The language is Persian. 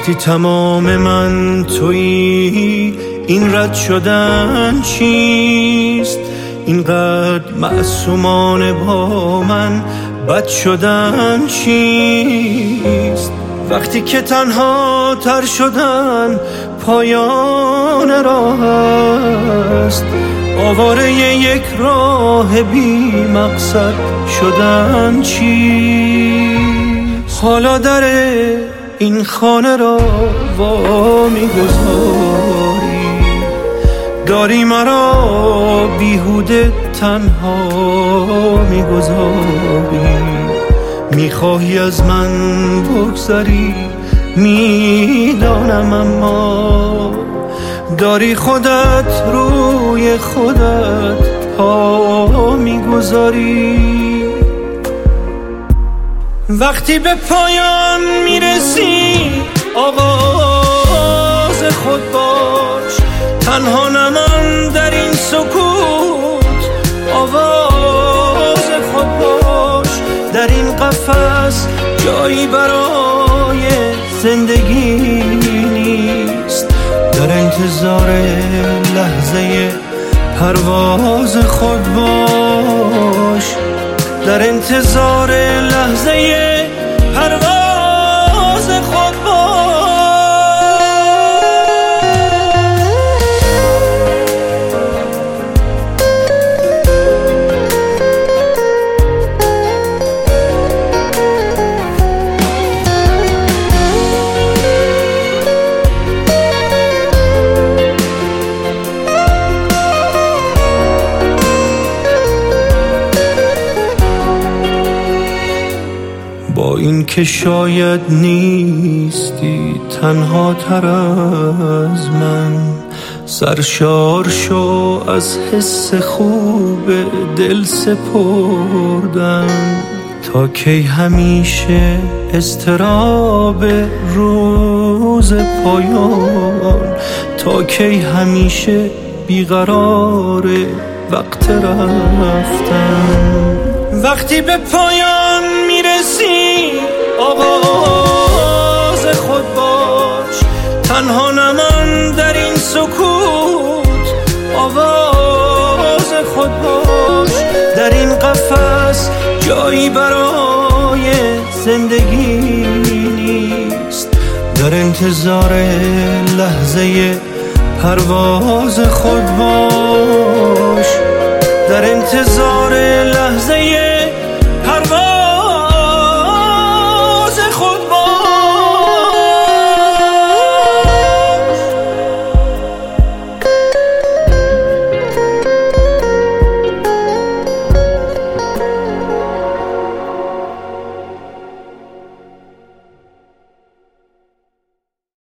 وقتی تمام من تویی این رد شدن چیست؟ اینقدر معصومانه با من بد شدن چیست؟ وقتی که تنها تر شدن پایان راه است، آواره یک راه بی مقصد شدن چیست؟ حالا در این خانه را وا می‌گذاری، داری مرا بیهوده تنها می‌گذاری، میخواهی از من بگذری میدانم، اما داری خودت روی خودت پا میگذاری. وقتی به پایان میرسی آغاز خود باش، تنها نمان در این سکوت آواز خود باش. در این قفس جایی برای زندگی نیست، در انتظار لحظه پرواز خود باش، در انتظار لحظه پرواز خود باش. با این که شاید نیستی تنها تر از من، سرشار شو از حس خوب دل سپردن. تا کی همیشه اضطراب روز پایان، تا کی همیشه بیقرار وقت رفتن. وقتی به پایان میرسی آغاز خود باش، تنها نمان در این سکوت آواز خود باش. در این قفس جایی برای زندگی نیست، در انتظار لحظه پرواز خود باش، در انتظار